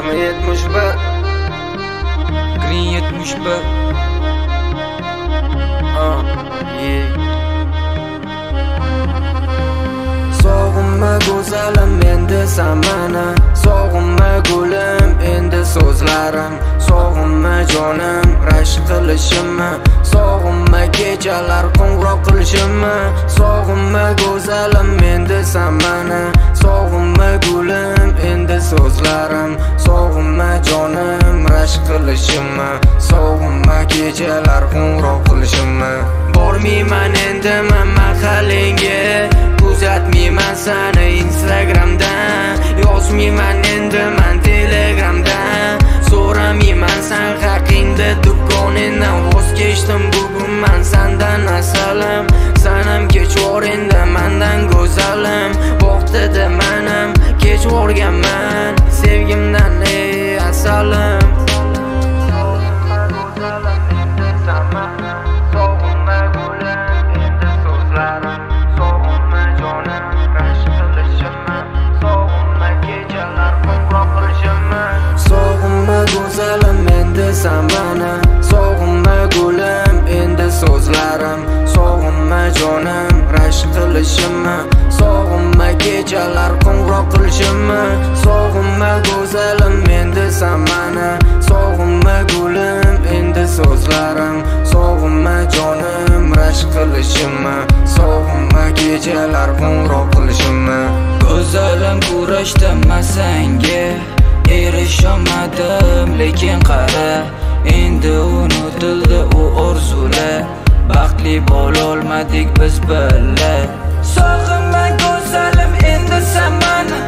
71 Green 71 Sog'inma go'zalim endi samana, sog'inma gulim endi so'zlarim, sog'inma jonim rashk qilishimni, sog'inma kechalar qo'ng'iroq qilishimni, sog'inma go'zalim endi samana, sog'inma gulim endi so'zlarim, sog'inma jonim rashk qilishimni, sog'inma kechalar qo'ng'iroq qilishimni. Bormayman endi men mahallingga, kuzatmayman seni Instagramdan, yozmayman endi men Telegramdan, so'ramayman sen haqingda do'koningdan voz kechdim bugun men sendan asalim, sanam kechvor endi mendan go'zalim, vaqtida menim kechvorganman sevgimdan ey asalim. Samana, sog'inma gulim endi so'zlarim, sog'inma jonim rashk qilishimni, sog'inma kechalar qo'ng'iroq qilishimni, sog'inma go'zalim endi samana, sog'inma gulim endi so'zlarim, sog'inma jonim rashk qilishimni, sog'inma kechalar qo'ng'iroq qilishimni. Go'zalim kurashdim senga, erishamadim lekin qara, endi unutildi u orzular, baxtli bo'lolmadik biz birga. Sog'inma go'zalim endi samana,